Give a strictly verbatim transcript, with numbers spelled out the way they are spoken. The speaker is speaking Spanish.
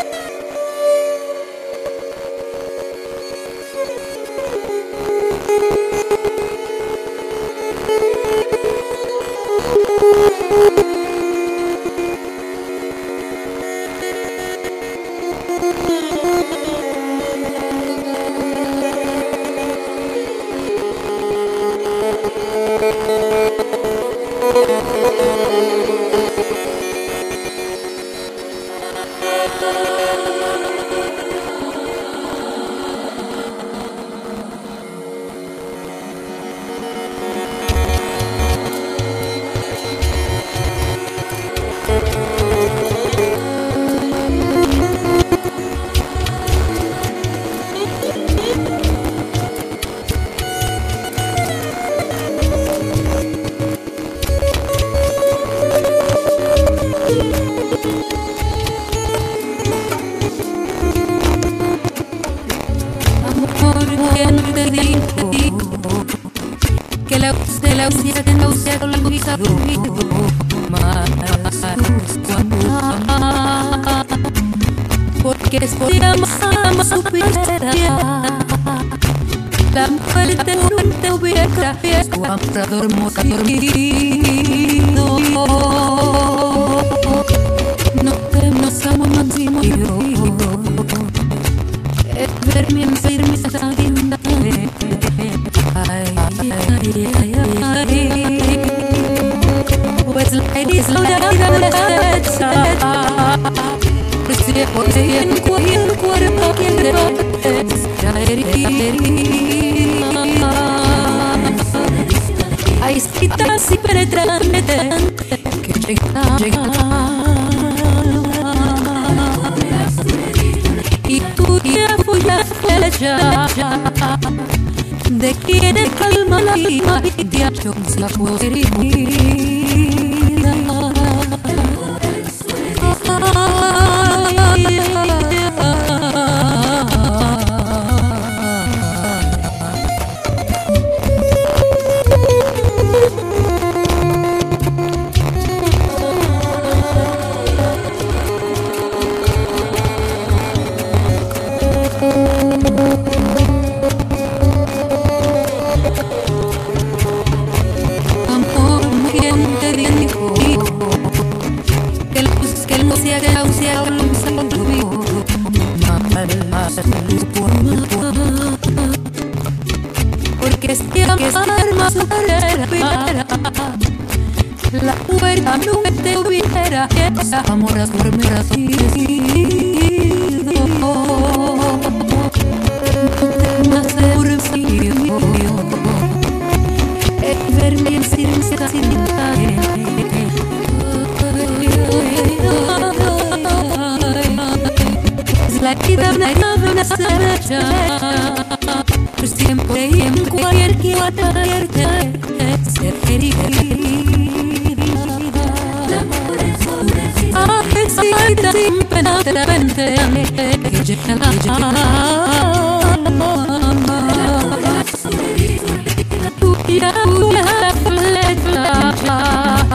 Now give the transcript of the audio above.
Que la usted la usted que no usted lo usa más porque es por más supiera la muerte te hubiera cuando dormo dormido no te nos amo máximo yo es verme en firme sangre ay ay ay ay pues la es la derecha si por si en cualquier cuerpo quiere caer hay citas y penetrantes que llegan y tú ya fui la flecha de quien calma la vida yo la herida porque si amas armas la puerta no te hubiera amor a dormir así más surcido es verme en silencio sin es la vida una una cercha siempre y en cualquier parte ser querida ah sí sin pena de repente que llega tu ya la flecha